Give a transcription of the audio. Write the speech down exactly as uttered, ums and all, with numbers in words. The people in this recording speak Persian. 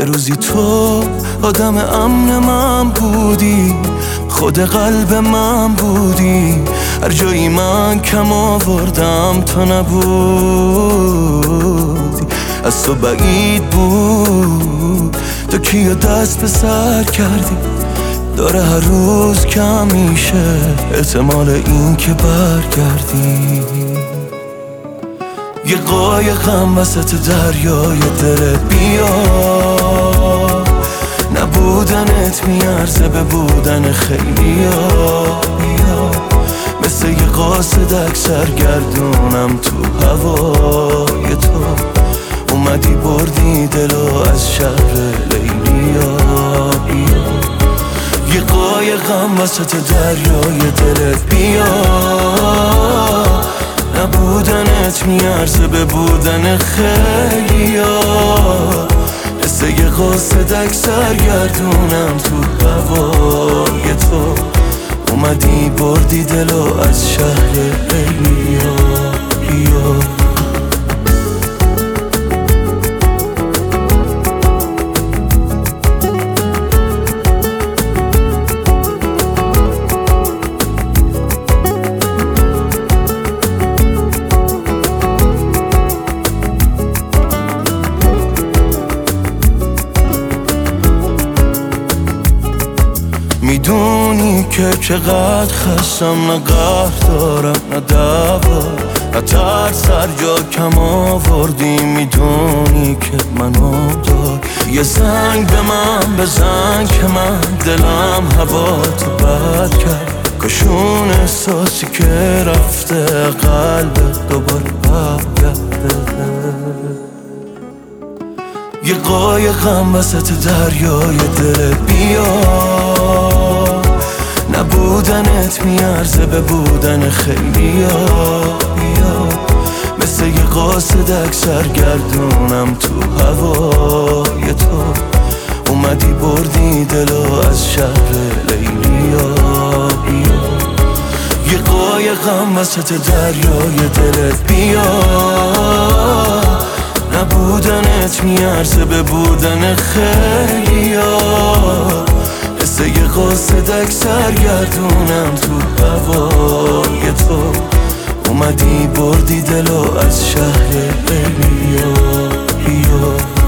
روزی تو آدم امن من بودی، خود قلب من بودی، هر جایی من کم آوردم تو نبودی. از تو بعید بود تو کیو دست به سر کردی، داره هر روز کم میشه احتمال این که برگردی. یه قایقم وسط دریای دلت بیا، نبودنت میارزه به بودن خیلی ها. بیا مثل یه قاصدک سرگردونم تو هوای تو، اومدی بردی دلو از شهر لیلیا. بیا یه قایقم وسط دریای دلت بیا، نبودنت میارزه به بودن خیلی ها. مثل یه قاصدک سرگردونم تو هوای تو، اومدی بردی دلو از شهر لیلیا. بیا میدونی که چقدر خستم، نه قهر دارم نه دوا، نه ترس هر جا کم آوردی. میدونی که منو دار، یه زنگ به من بزن که من دلم هوا تو بد کرد. کشون احساسی که رفته قلب دوباره برگرده. یه قایقم وسط دریای دلت بیا، نبودنت میارزه به بودن خیلی ها. بیا مثل یه قاصدک سرگردونم تو هوای تو، اومدی بردی دلو از شهر لیلیا. بیا یه قایقم وسط دریای دلت بیا، نبودنت میارزه به بودن خیلی ها. مثل یه قاصدک سرگردونم تو هوای تو، اومدی بردی دلو از شهر لیلیا. بیا